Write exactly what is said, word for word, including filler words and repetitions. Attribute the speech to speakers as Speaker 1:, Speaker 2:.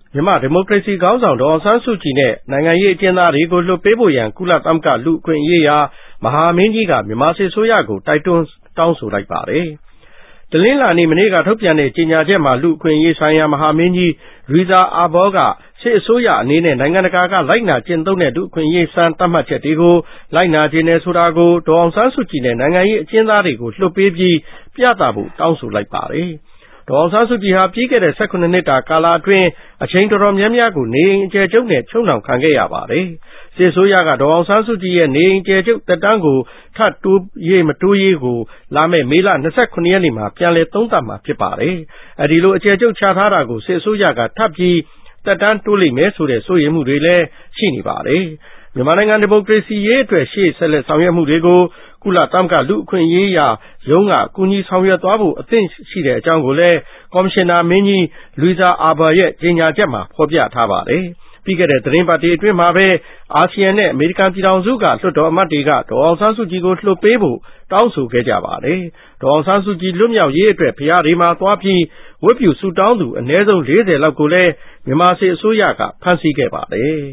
Speaker 1: မြန်မာဒီမိုကရေစီခေါင်းဆောင်ဒေါ်အောင်ဆန်းစုကြည်နဲ့နိုင်ငံရေးအကျဉ်းသားတွေကိုလွှတ်ပေးဖို့ရန်ကုလသမဂ္ဂလူ့အခွင့်အရေးရာမဟာမင်းကြီးကမြန်မာစစ်အစိုးရကိုတိုက်တွန်းတောင်းဆိုလိုက်ပါတယ်။တနင်္လာနေ့မနေ့ကထုတ်ပြန်တဲ့ကြေညာချက်မှာလူ့အခွင့်အရေးဆိုင်ရာမဟာမင်းကြီးရီဇာအာဘောကစစ်အစိုးရအနေနဲ့နိုင်ငံတကာကလိုက်နာကျင့်သုံးတဲ့လူ့အခွင့်အရေးစံသတ်မှတ်ချက်တွေကိုလိုက်နာခြင်းနဲ့ဆိုတာကိုဒေါ်အောင်ဆန်းစုကြည်နဲ့နိုင်ငံရေးအကျဉ်းသားတွေကိုလွှတ်ပေးပြီးပြသဖို့တောင်းဆိုလိုက်ပါတယ်။ဒေါ်အောင်ဆန်းစုကြည်ဟာပြီးခဲ့တဲ့၁၈နှစ်တာကာလအတွင်းအချိန်တော်တော်များများကိုနေအိမ်အကျယ်ချုပ်နဲ့ချုပ်နှောင်ခံခဲ့ရပါတယ်။စစ်အစိုးရကဒေါ်အောင်ဆန်းစုကြည်ရဲ့နေအိမ်အကျယ်ချုပ်သက်တမ်းကိုထပ်တိုးရေးမတိုးရေးကိုလာမယ့်မေလ၂၇ရက်နေ့မှာပြန်လည်သုံးသပ်မှာဖြစ်ပါတယ်။အဲဒီလိုအကျယ်ချုပ်ချထားတာကိုစစ်အစိုးရကထပ်ပြီးသက်တမ်းတိုးလိမ့်မယ်ဆိုတဲ့စိုးရိမ်မှုတွေလည်းရှိနေပါတယ်။မြန်မာနိုင်ငံဒီမိုကရေစီရေးအတွက်ရှေ့ဆက်လက်ဆောင်ရွက်မှုတွေကိုကုလသမဂ္ဂလူ့အခွင့်အရေးရာရုံးကကူညီဆောင်ရွက်သွားဖို့အသင့်ရှိတဲ့အကြောင်းကိုလည်းကော်မရှင်နာမင်းကြီးလူဇာအာဘာရဲ့ကြေညာချက်မှာဖော်ပြထားပါတယ်။ပြီးခဲ့တဲ့သတင်းပတ်တွေအတွင်းမှာပဲအာဆီယံနဲ့အမေရိကန်ပြည်ထောင်စုကလွှတ်တော်အမတ်တွေကဒေါ်အောင်ဆန်းစုကြည်ကိုလွှတ်ပေးဖို့တောင်းဆိုခဲ့ကြပါတယ်။ဒေါ်အောင်ဆန်းစုကြည်လွတ်မြောက်ရေးအတွက်ဖရားတွေမှာသွားပြီးဝတ်ပြုဆုတောင်းသူအနည်းဆုံး၄၀လောက်ကိုလည်းမြန်မာစစ်အစိုးရကဖမ်းဆီးခဲ့ပါတယ်